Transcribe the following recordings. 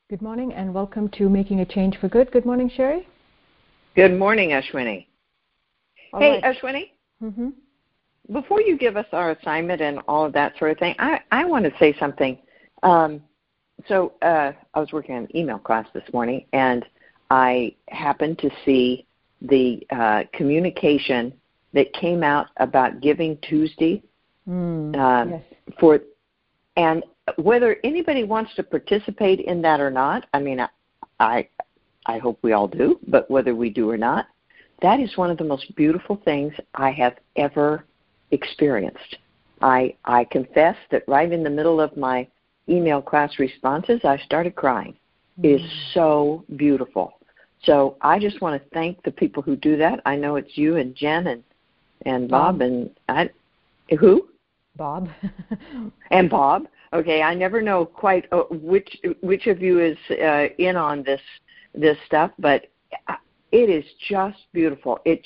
Good morning and welcome to Making a Change for Good. Good morning, Sherry. Good morning, Ashwini. Hey, Ashwini, before you give us our assignment and all of that sort of thing, I want to say something. I was working on an email class this morning, and I happened to see the communication that came out about Giving Tuesday. Yes. And whether anybody wants to participate in that or not, I mean, I hope we all do, but whether we do or not, that is one of the most beautiful things I have ever experienced. I confess that right in the middle of my email class responses, I started crying. It is so beautiful. So I just want to thank the people who do that. I know it's you and Jen and Bob and who? Bob. And Bob. Okay, I never know quite which of you is in on this stuff, but it is just beautiful. It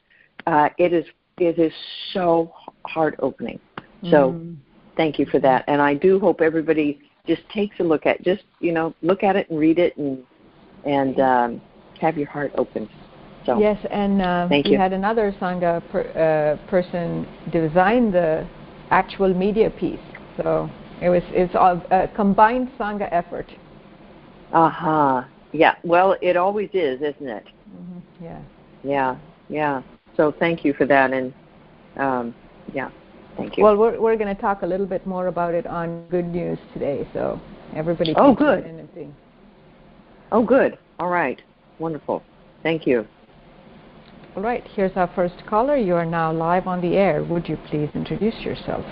is so heart opening. So thank you for that, and I do hope everybody just takes a look at look at it and read it and have your heart open. So yes, and thank we you. had another Sangha person design the actual media piece, so it's all a combined Sangha effort. Yeah. Well, it always is, isn't it? Yeah. Yeah. So thank you for that, and thank you. Well, we're going to talk a little bit more about it on Good News today, so everybody can tune in and see. Oh, good. All right. Wonderful. Thank you. All right. Here's our first caller. You are now live on the air. Would you please introduce yourself?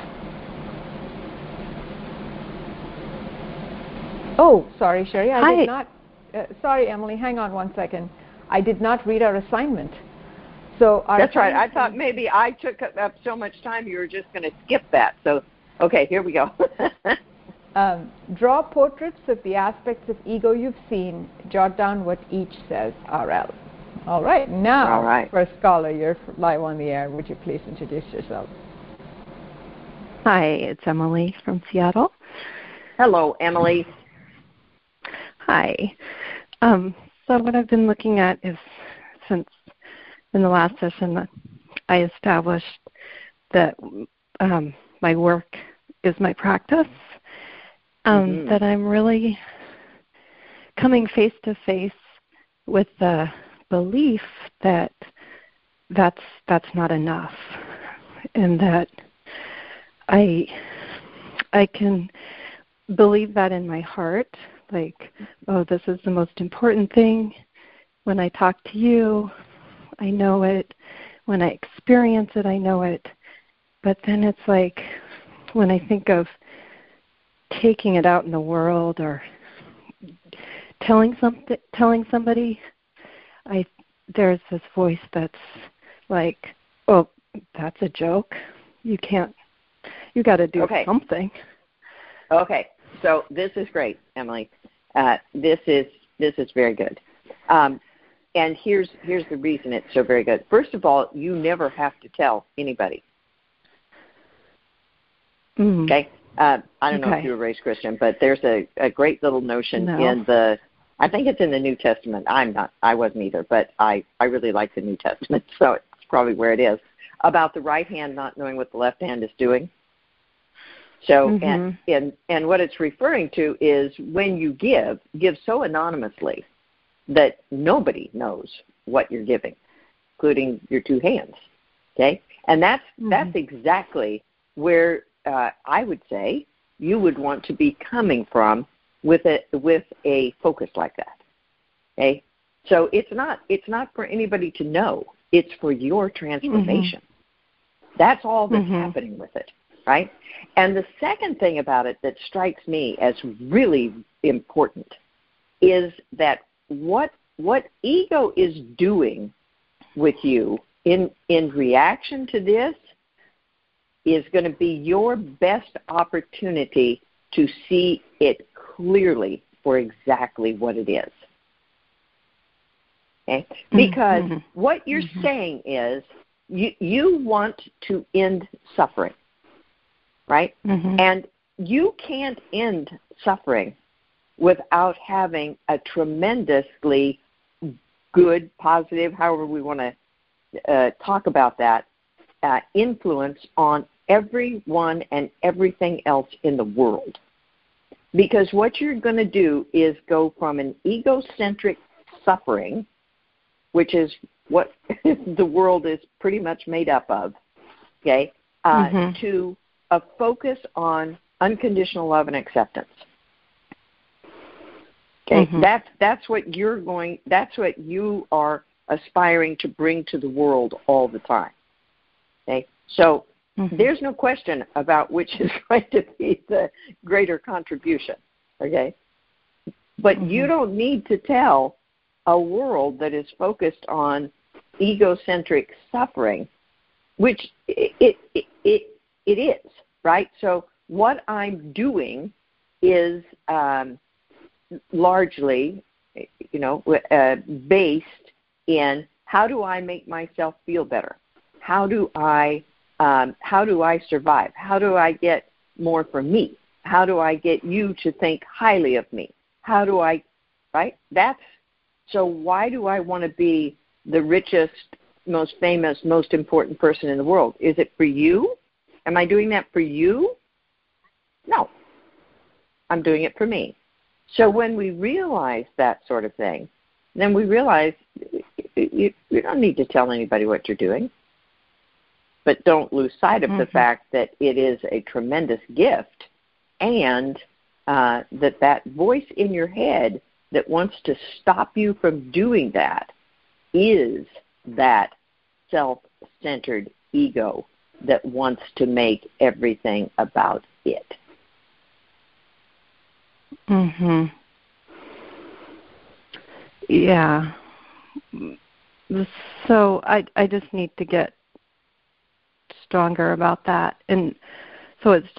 Oh, sorry, Sherry. Hi. I did not. Sorry, Emily. Hang on one second. I did not read our assignment. So that's right. I thought maybe I took up so much time you were just going to skip that. So, okay, here we go. Draw portraits of the aspects of ego you've seen. Jot down what each says, RL. All right. Now, first caller, you're live on the air. Would you please introduce yourself? Hi, it's Emily from Seattle. Hello, Emily. Hi. So what I've been looking at is, since in the last session I established that my work is my practice, that I'm really coming face to face with the belief that that's not enough, and that I can believe that in my heart, like, oh, this is the most important thing. When I talk to you, I know it. When I experience it, I know it. But then it's like, when I think of taking it out in the world or telling somebody, there's this voice that's like, oh, that's a joke. You got to do something. Okay, so this is great, Emily. This is very good. And here's the reason it's so very good. First of all, you never have to tell anybody. Okay? I don't know if you were raised Christian, but there's a great little notion in I think it's in the New Testament. I wasn't either, but I really like the New Testament, so it's probably where it is, about the right hand not knowing what the left hand is doing. So, and what it's referring to is when you give so anonymously that nobody knows what you're giving, including your two hands. Okay, and that's exactly where I would say you would want to be coming from with a focus like that. Okay, so it's not for anybody to know. It's for your transformation. That's all that's happening with it. Right? And the second thing about it that strikes me as really important is that what ego is doing with you in reaction to this is going to be your best opportunity to see it clearly for exactly what it is. Okay? Because what you're saying is you want to end suffering. Right? And you can't end suffering without having a tremendously good, positive, however we want to talk about that, influence on everyone and everything else in the world. Because what you're going to do is go from an egocentric suffering, which is what the world is pretty much made up of, okay, to a focus on unconditional love and acceptance. Okay, that's what you are aspiring to bring to the world all the time. Okay, so there's no question about which is going to be the greater contribution. Okay, but you don't need to tell a world that is focused on egocentric suffering, which it is, right? So what I'm doing is largely, based in how do I make myself feel better? How do I survive? How do I get more from me? How do I get you to think highly of me? How do I, right? So why do I want to be the richest, most famous, most important person in the world? Is it for you? Am I doing that for you? No. I'm doing it for me. So when we realize that sort of thing, then we realize you don't need to tell anybody what you're doing. But don't lose sight of the fact that it is a tremendous gift, and that voice in your head that wants to stop you from doing that is that self-centered ego that wants to make everything about it. Yeah. So I just need to get stronger about that, and so it's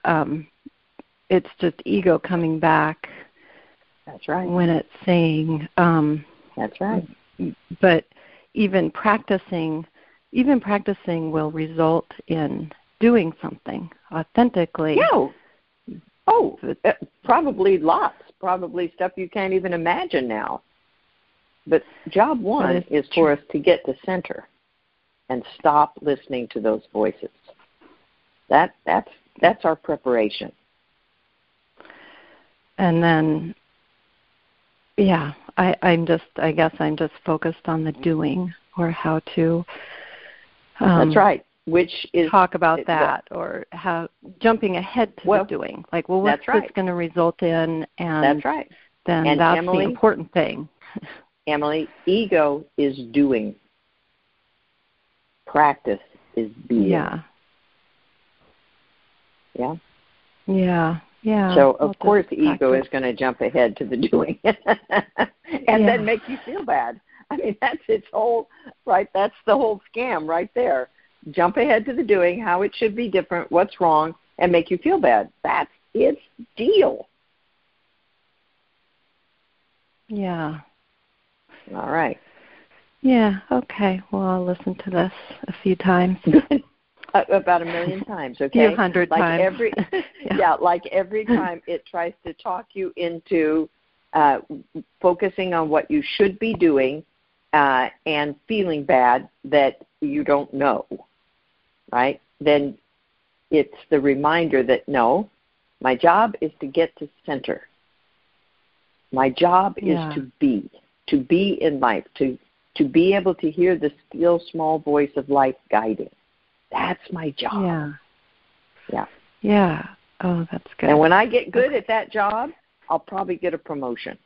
just ego coming back. That's right. When it's saying that's right. But even practicing will result in doing something authentically. Probably lots. Probably stuff you can't even imagine now. But job one is for us to get to center and stop listening to those voices. That's our preparation. And then, I guess I'm just focused on the doing, or how to. That's right. Which is talk about that, or how jumping ahead to the doing. Like, what's this going to result in? And that's right. Then and that's Emily, the important thing. Emily, ego is doing. Practice is being. Yeah. So, of course, the ego is going to jump ahead to the doing and then make you feel bad. I mean, that's its whole, right? That's the whole scam right there. Jump ahead to the doing, how it should be different, what's wrong, and make you feel bad. That's its deal. Yeah. All right. Yeah, okay. Well, I'll listen to this a few times. About 1,000,000 times, okay? 100 times. Like every time it tries to talk you into focusing on what you should be doing and feeling bad that you don't know, right? Then it's the reminder that, no, my job is to get to center. My job is to be in life, to be able to hear the still small voice of life guiding. That's my job. Yeah. Oh, that's good. And when I get good at that job, I'll probably get a promotion.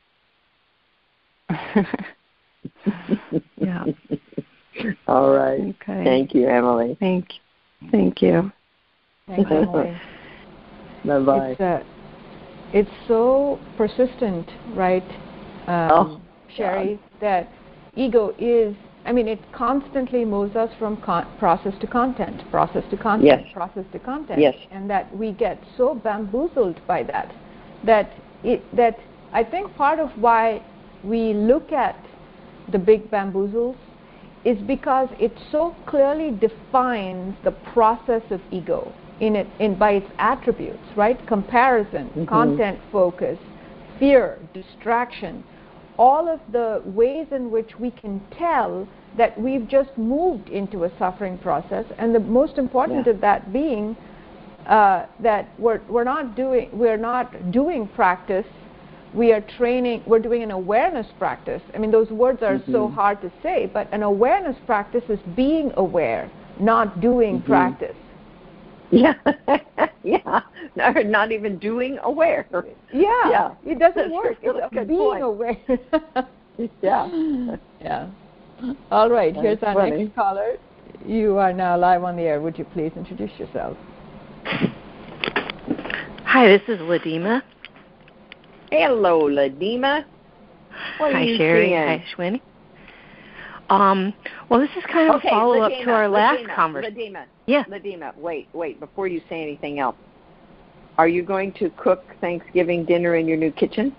Yeah. All right. Okay. Thank you, Emily. Thank you. Thanks, Emily. Bye-bye. It's so persistent, right, Sherry, that ego is, it constantly moves us from process to content, process to content, yes. process to content. Yes. And that we get so bamboozled by that I think part of why we look at the big bamboozles is because it so clearly defines the process of ego by its attributes, right? Comparison, content focus, fear, distraction, all of the ways in which we can tell that we've just moved into a suffering process, and the most important of that being that we're not doing practice. We are training. We're doing an awareness practice. I mean, those words are so hard to say, but an awareness practice is being aware, not doing practice. Yeah, yeah. No, not even doing aware. Yeah. It doesn't work. It's being aware. Yeah. Yeah. All right. That's here's our funny. next caller. You are now live on the air. Would you please introduce yourself? Hi, this is Ladima. Hello, Ladima. What are Hi, you Sherry. seeing? Hi, Shwini. Well, this is kind of a follow-up to our last conversation. Ladima. Yeah. Ladima, wait. Before you say anything else, are you going to cook Thanksgiving dinner in your new kitchen?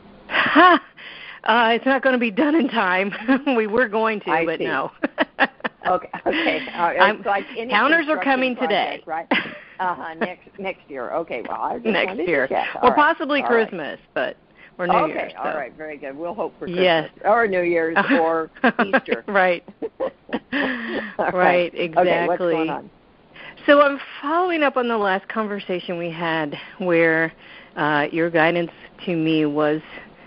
It's not going to be done in time. We were going to, but no. Okay. Counters are coming today. Right? Next year. Okay. Well, I just next year. Or possibly Christmas, but or New Year's. Okay. All right. Very good. We'll hope for Christmas. Yes. Or New Year's or Easter. Right. Right. Exactly. Okay. What's going on? So I'm following up on the last conversation we had where your guidance to me was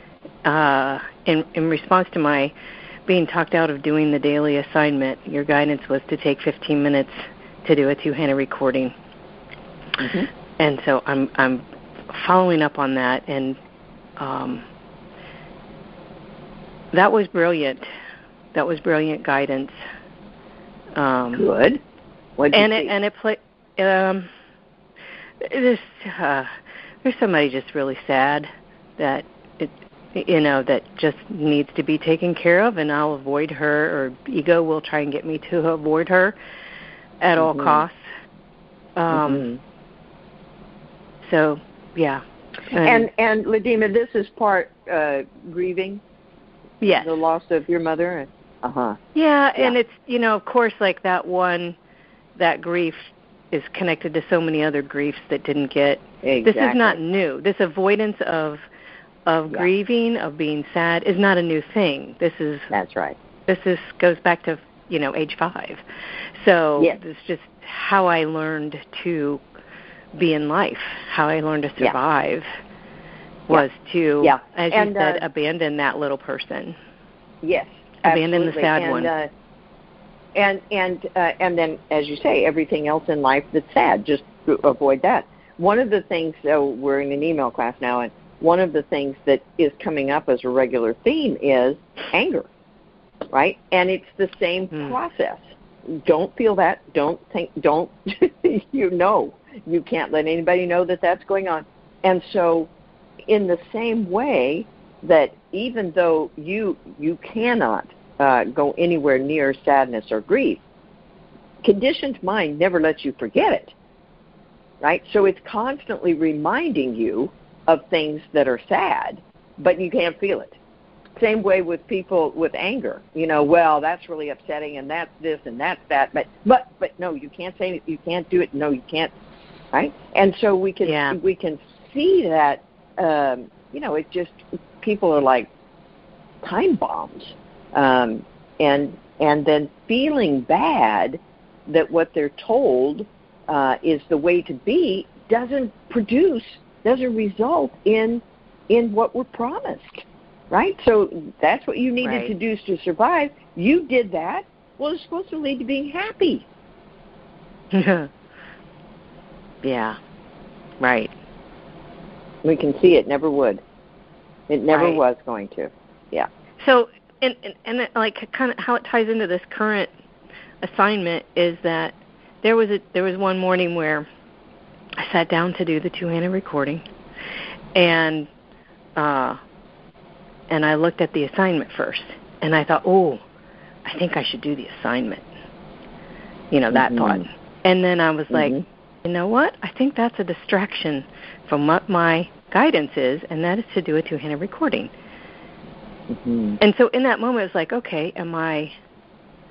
in response to my being talked out of doing the daily assignment. Your guidance was to take 15 minutes to do a two-handed recording. And so I'm following up on that, and that was brilliant. That was brilliant guidance. Good. What'd you see? And it played. There's somebody just really sad that that just needs to be taken care of, and I'll avoid her, or ego will try and get me to avoid her at all costs. So, yeah. And Ladima, this is part grieving. Yes. The loss of your mother. Yeah, and it's of course, like that grief is connected to so many other griefs that didn't get. Exactly. This is not new. This avoidance of grieving, of being sad, is not a new thing. That's right. This goes back to age 5. So it's just how I learned to be in life, how I learned to survive was to, as you said, abandon that little person. Yes, abandon absolutely. the sad one. And then, as you say, everything else in life that's sad, just avoid that. One of the things, we're in an email class now, and one of the things that is coming up as a regular theme is anger, right? And it's the same process. Don't feel that. Don't think. Don't. You can't let anybody know that that's going on. And so, in the same way that even though you cannot go anywhere near sadness or grief, conditioned mind never lets you forget it, right? So it's constantly reminding you of things that are sad, but you can't feel it. Same way with people with anger. Well, that's really upsetting, and that's this, and that's that. But no, you can't say it. You can't do it. No, you can't. Right? And so we can see that. It just people are like time bombs, and then feeling bad that what they're told is the way to be doesn't result in what we're promised, right? So that's what you needed to do to survive. You did that. Well, it's supposed to lead to being happy. Yeah, right. We can see it never would. It never was going to. Yeah. So, and like kind of how it ties into this current assignment is that there was one morning where I sat down to do the two-handed recording, and I looked at the assignment first, and I thought, I think I should do the assignment. That thought. And then I was like, you know what? I think that's a distraction from what my guidance is, and that is to do a two-handed recording. And so in that moment, it's like, okay, am I?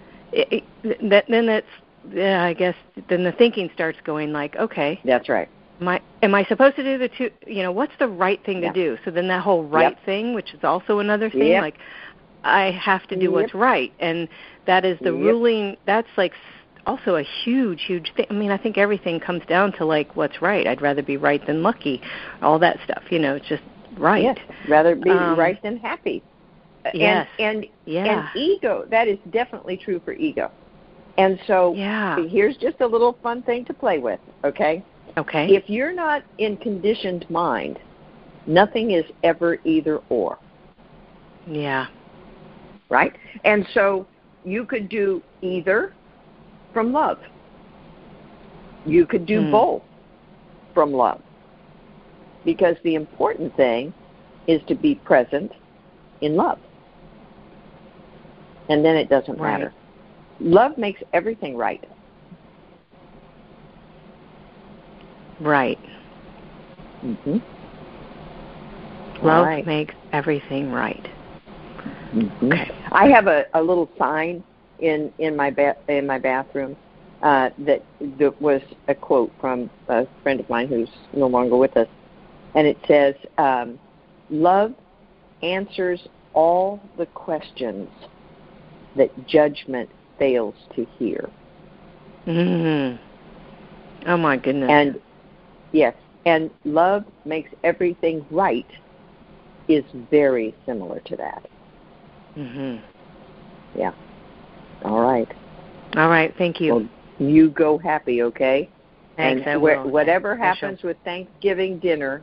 I guess then the thinking starts going like, okay, that's right. Am I supposed to do the two? What's the right thing to do? So then that whole right thing, which is also another thing, like I have to do what's right, and that is the ruling. That's like also a huge, huge thing. I mean, I think everything comes down to like what's right. I'd rather be right than lucky, all that stuff. It's just right. Yes, rather be right than happy. Yes. And ego, that is definitely true for ego. And so here's just a little fun thing to play with, okay? Okay. If you're not in conditioned mind, nothing is ever either or. Yeah. Right? And so you could do either from love. You could do both from love. Because the important thing is to be present in love. And then it doesn't matter. Love makes everything right. Right. Mm-hmm. Love makes everything right. Mm-hmm. Okay. I have a little sign in my bathroom that was a quote from a friend of mine who's no longer with us, and it says, "Love answers all the questions that judgment fails to hear." Mm-hmm. Oh my goodness. And yes, and love makes everything right is very similar to that. Mhm. Yeah. All right. All right. Thank you. Well, you go happy, okay? Thanks. And whatever happens with Thanksgiving dinner,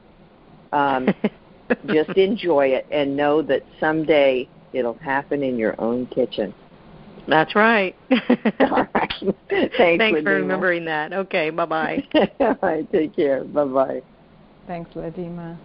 just enjoy it and know that someday it'll happen in your own kitchen. That's right. All right. Thanks for remembering that. Okay. Bye-bye. All right. Take care. Bye-bye. Thanks, Ladima.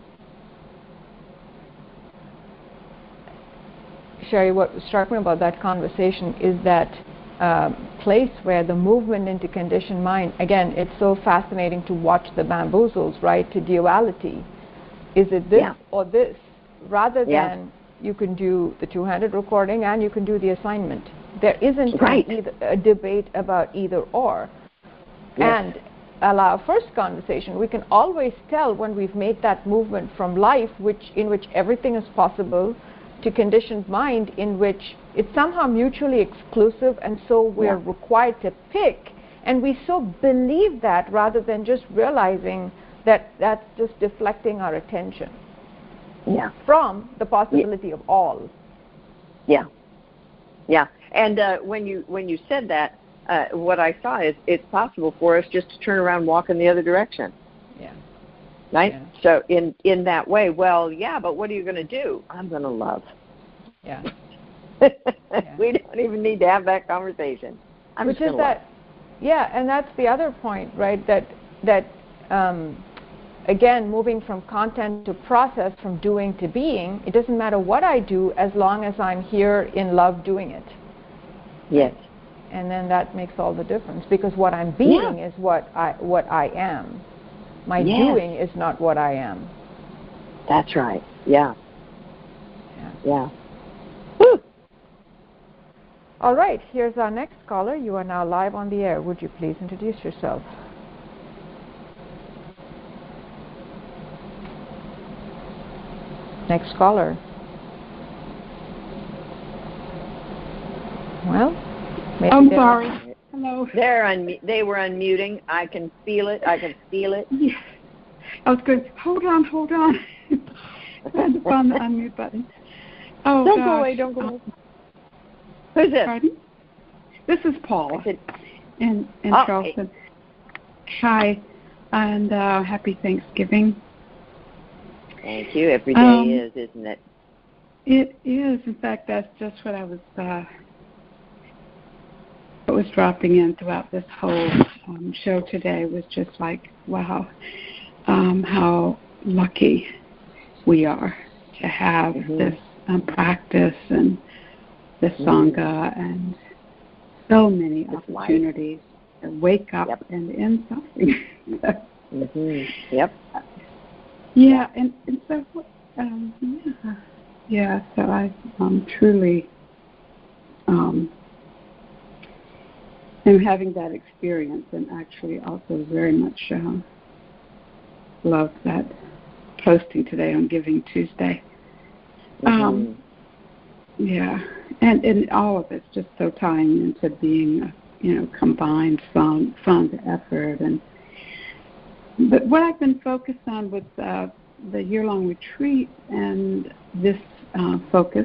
Sherry, what struck me about that conversation is that place where the movement into conditioned mind, again, it's so fascinating to watch the bamboozles, right, to duality. Is it this or this? Rather than you can do the two-handed recording and you can do the assignment. There isn't a debate about either or. And our first conversation, we can always tell when we've made that movement from life, in which everything is possible, to conditioned mind, in which it's somehow mutually exclusive, and so we're required to pick, and we so believe that rather than just realizing that that's just deflecting our attention from the possibility of all. Yeah. And when you said that, what I saw is it's possible for us just to turn around and walk in the other direction. Yeah. Right? Yeah. So in that way, but what are you going to do? I'm going to love. Yeah. We don't even need to have that conversation. And that's the other point, right? That again, moving from content to process, from doing to being, it doesn't matter what I do as long as I'm here in love doing it. Yes. And then that makes all the difference, because what I'm being is what I am. My doing is not what I am. That's right. Yeah. Woo. All right, here's our next caller. You are now live on the air. Would you please introduce yourself? Next caller. Well, maybe I'm sorry. Hello. They were unmuting. I can feel it. I can feel it. Yeah. I was good. Hold on. I had to find the unmute button. Oh, don't go away. Don't go away. Who's this? Pardon? This is Paul in Charleston. Hi, and happy Thanksgiving. Thank you. Every day is, isn't it? It is. In fact, that's just what I was dropping in throughout this whole show today. Was just like, wow, how lucky we are to have this practice and the Sangha and so many opportunities to wake up and end something. Yep. Yeah, and so, so I truly am having that experience, and actually also very much loved that posting today on Giving Tuesday. Yeah, and all of it's just so tying into being a combined fund effort. But what I've been focused on with the year-long retreat and this focus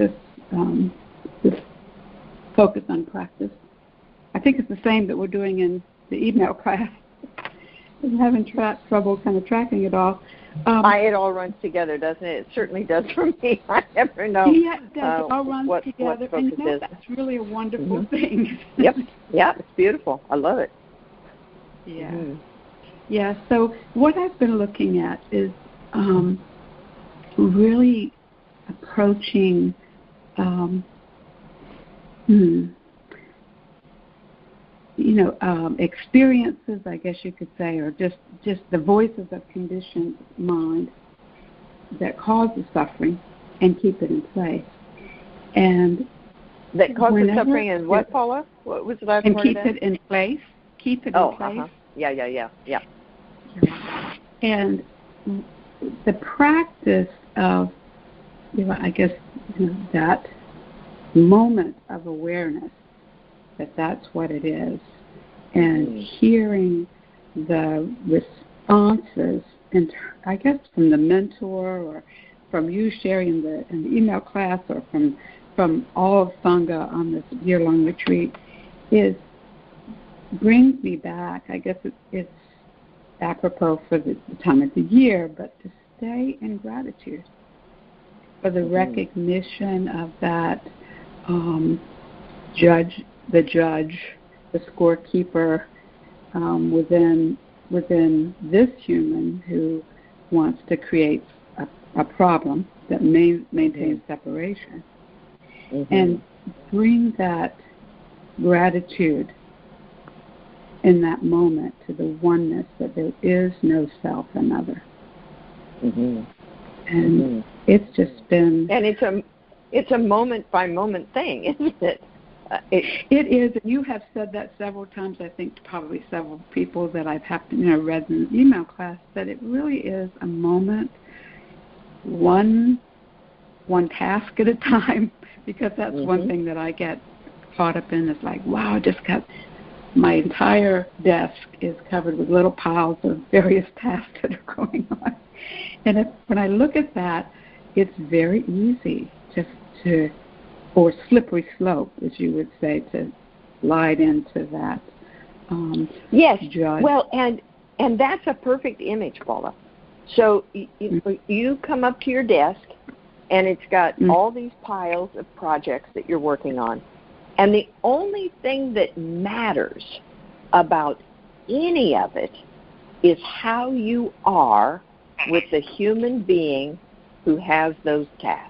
on practice, I think it's the same that we're doing in the email class. I'm having trouble kind of tracking it all. It all runs together, doesn't it? It certainly does for me. I never know. Yeah, it does. It all runs together, and that's really a wonderful thing. Yep. Yeah, it's beautiful. I love it. Yeah. Mm-hmm. Yeah. So what I've been looking at is really approaching. Experiences, I guess you could say, or just the voices of conditioned mind that cause the suffering, and keep it in place. And that causes suffering, and what, Paula? What was the last part of that? And keep it in place. Keep it in place. Yeah. And the practice of, I guess, that moment of awareness, that's what it is, and hearing the responses, and I guess from the mentor or from you sharing in the email class or from all of Sangha on this year-long retreat, brings me back. I guess it's apropos for the time of the year, but to stay in gratitude for the recognition of that the judge, the scorekeeper within this human who wants to create a problem that maintains separation, and bring that gratitude in that moment to the oneness that there is no self and other. And it's just been... And it's a moment-by-moment thing, isn't it? It is. You have said that several times. I think probably several people that I've read in the email class, that it really is a moment, one task at a time, because that's one thing that I get caught up in. Is like, wow, I just got my entire desk is covered with little piles of various tasks that are going on. And when I look at that, it's very easy to or slippery slope, as you would say, to slide into that. Yes. Judge. Well, and that's a perfect image, Paula. So you come up to your desk, and it's got all these piles of projects that you're working on. And the only thing that matters about any of it is how you are with the human being who has those tasks.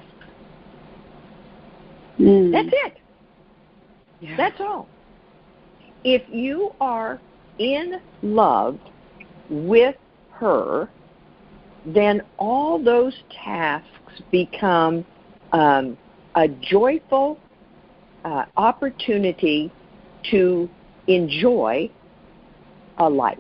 That's it. Yeah. That's all. If you are in love with her, then all those tasks become a joyful opportunity to enjoy a life.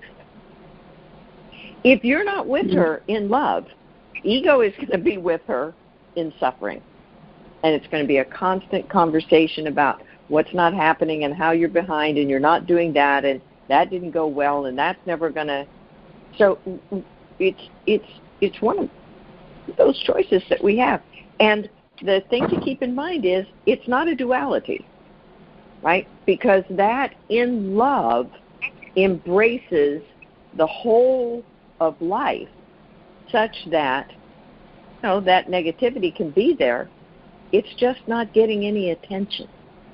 If you're not with her in love, ego is going to be with her in suffering. And it's going to be a constant conversation about what's not happening and how you're behind and you're not doing that and that didn't go well and that's never going to. So it's one of those choices that we have. And the thing to keep in mind is it's not a duality, right? Because that in love embraces the whole of life such that, that negativity can be there. It's just not getting any attention.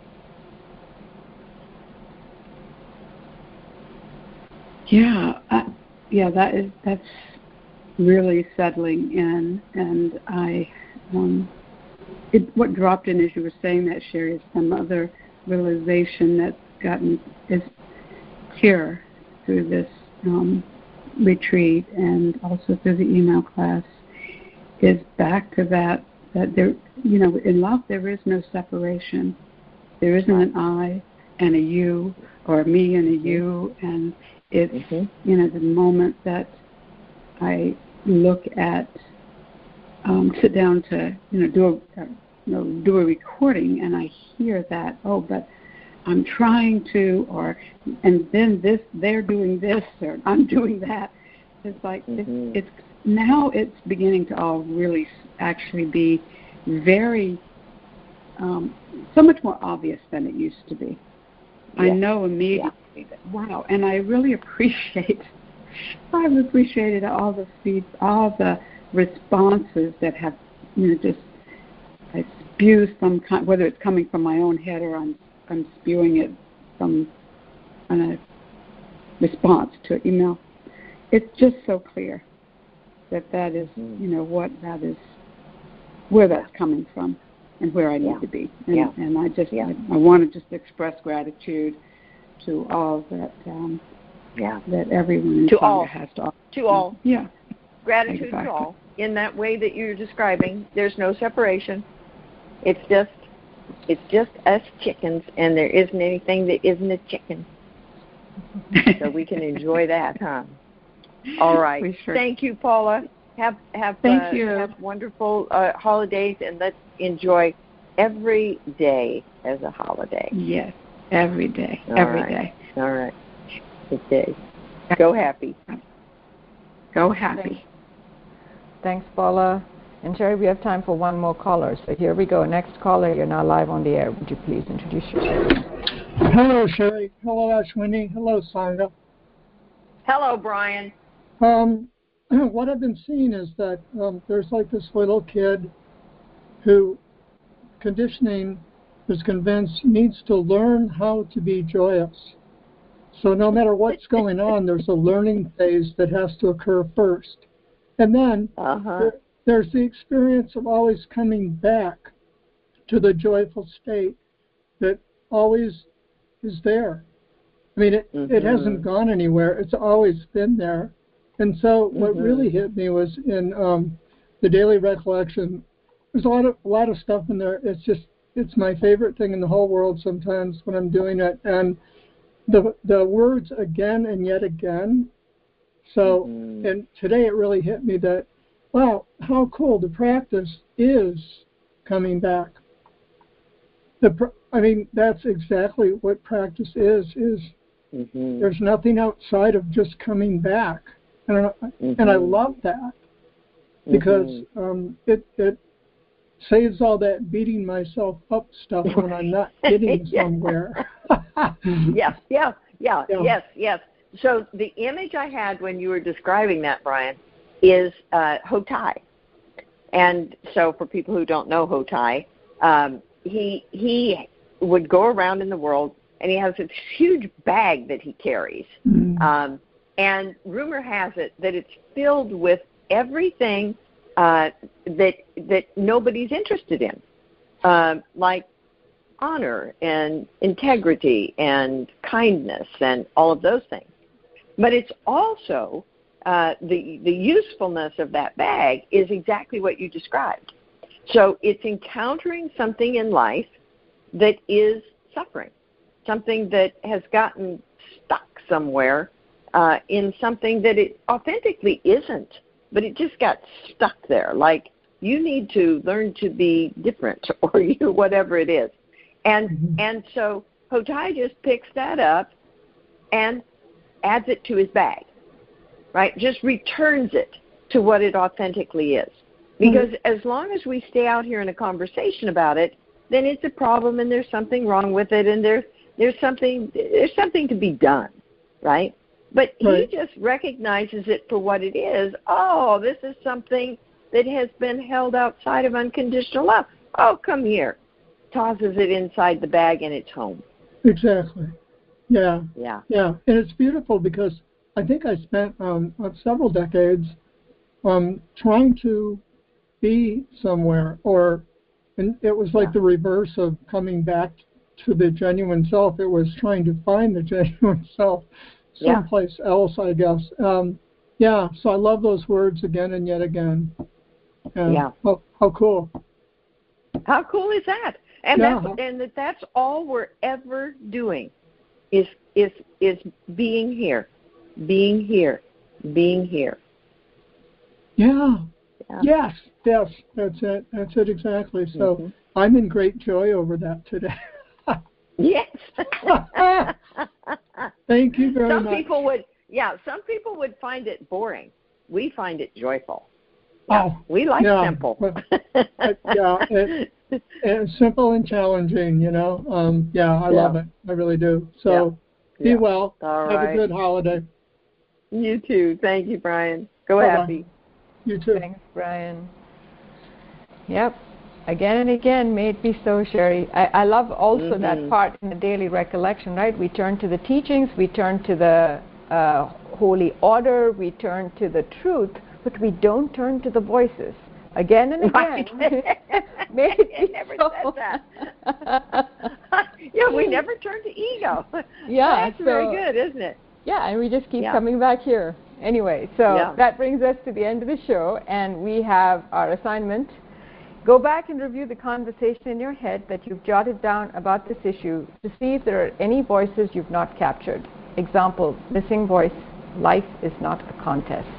Yeah, that's really settling in, and what dropped in as you were saying that, Sherry, is some other realization that's is clear through this retreat and also through the email class, is back to that there, in love there is no separation. There isn't an I and a you, or a me and a you, and it's the moment that I look at, sit down to, do a recording, and I hear that, but I'm trying to, and then they're doing this, or I'm doing that. It's like, it's now it's beginning to all really actually be very, so much more obvious than it used to be. Yeah. I know immediately that, wow, and I really I've appreciated all the responses that have, just, I spew some kind, whether it's coming from my own head or I'm spewing it from a response to an email. It's just so clear that is, what that is, where that's coming from and where I need to be. And I just, I want to just express gratitude to all that, that everyone in Sangha has to offer. To all. Yeah. Gratitude to all. In that way that you're describing, there's no separation. It's just us chickens, and there isn't anything that isn't a chicken. So we can enjoy that, huh? All right. Sure. Thank you, Paula. Have wonderful holidays, and let's enjoy every day as a holiday. Yes, every day. Every day. All right. Good day. Go happy. Go happy. Thanks, Paula. And Sherry, we have time for one more caller. So here we go. Next caller, you're now live on the air. Would you please introduce yourself? Hello, Sherry. Hello, Ashwini. Hello, Sangha. Hello, Brian. What I've been seeing is that there's like this little kid who conditioning is convinced needs to learn how to be joyous. So no matter what's going on, there's a learning phase that has to occur first. And then there's the experience of always coming back to the joyful state that always is there. I mean, it hasn't gone anywhere. It's always been there. And so what really hit me was in the daily recollection, there's a lot of stuff in there. It's my favorite thing in the whole world sometimes when I'm doing it. And the words again and yet again. So, and today it really hit me that, wow, how cool. The practice is coming back. That's exactly what practice is there's nothing outside of just coming back. And I love that because it saves all that beating myself up stuff when I'm not getting somewhere. Yes. So the image I had when you were describing that, Brian, is Hotai. And so for people who don't know Hotai, he would go around in the world, and he has this huge bag that he carries. And rumor has it that it's filled with everything that nobody's interested in, like honor and integrity and kindness and all of those things. But it's also the usefulness of that bag is exactly what you described. So it's encountering something in life that is suffering, something that has gotten stuck somewhere in something that it authentically isn't, but it just got stuck there. Like you need to learn to be different, or whatever it is. And so Hotai just picks that up and adds it to his bag, right? Just returns it to what it authentically is. Because as long as we stay out here in a conversation about it, then it's a problem and there's something wrong with it, and there's something to be done, right? But he just recognizes it for what it is. Oh, this is something that has been held outside of unconditional love. Oh, come here. Tosses it inside the bag and it's home. Exactly. Yeah. And it's beautiful because I think I spent several decades trying to be somewhere, and it was like the reverse of coming back to the genuine self. It was trying to find the genuine self someplace else, I guess. So I love those words again and yet again. How cool. How cool is that? And that's all we're ever doing is being here. Yeah. Yes, that's it. That's it exactly. So I'm in great joy over that today. Yes. Thank you very much. Some people would find it boring. We find it joyful. Oh, we like simple. It's simple and challenging, I love it. I really do. So be well. All Have right. a good holiday. You too. Thank you, Brian. Go Bye-bye. happy. You too. Thanks, Brian. Yep. Again and again, may it be so, Sherry. I love also that part in the daily recollection, right? We turn to the teachings, we turn to the holy order, we turn to the truth, but we don't turn to the voices. Again and again. May it be never so. said that. We never turn to ego. Yeah, that's very good, isn't it? Yeah, and we just keep coming back here. Anyway, so that brings us to the end of the show, and we have our assignment. Go back and review the conversation in your head that you've jotted down about this issue to see if there are any voices you've not captured. Example, missing voice, life is not a contest.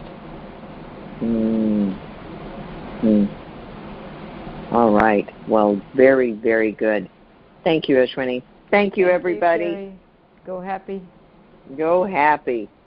All right. Well, very, very good. Thank you, Ashwini. Thank you, everybody. Go happy. Go happy.